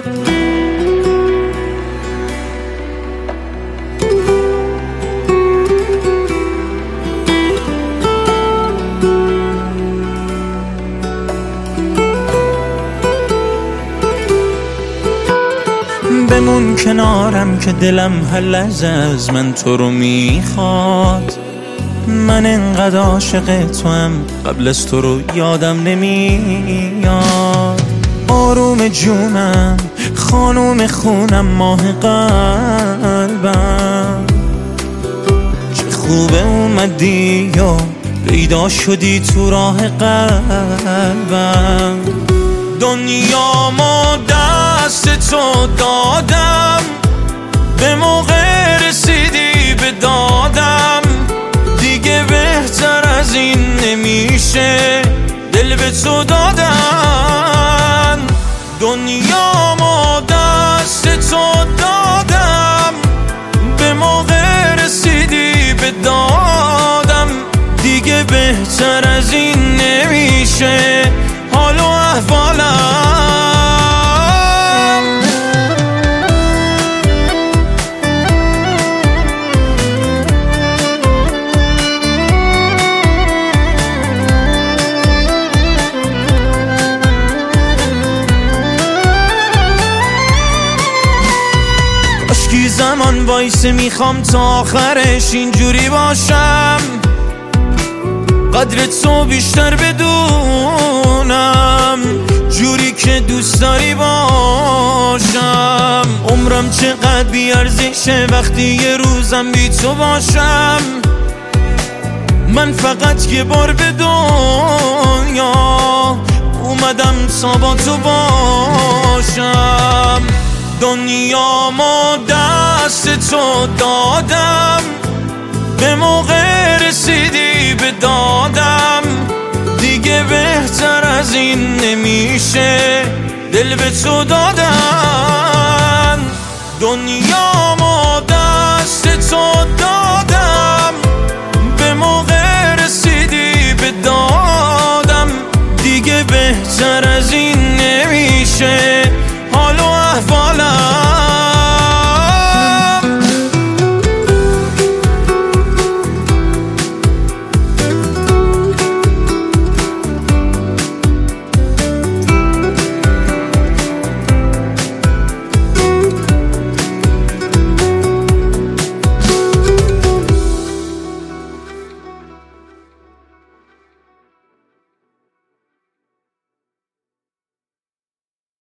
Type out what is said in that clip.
بمون کنارم که دلم هر لحظه از من تو رو میخواد. من انقدر عاشق تو هم قبل از تو رو یادم نمیاد. آروم جونم، خانوم خونم، ماه قلبم، چه خوبه اومدی و پیدا شدی تو راه قلبم. دنیا ما دست تو دادم، به موقع رسیدی به دادم، دیگه بهتر از این نمیشه دل به تو دادن. دنیا ما دست تو دادم، به موقع رسیدی به دادم، دیگه بهتر از این نمیشه حال و احوالم. اشکی زمان وایسه، میخوام تا آخرش اینجوری باشم، قدر تو بیشتر بدونم، جوری که دوست داری باشم. عمرم چقدر بیارزشه وقتی یه روزم بی تو باشم. من فقط یه بار به دنیا اومدم تا با تو باشم. دنیا ما دست تو دادم، به موقع رسیدی به دادم، دیگه بهتر از این نمیشه دل به تو دادن. دنیا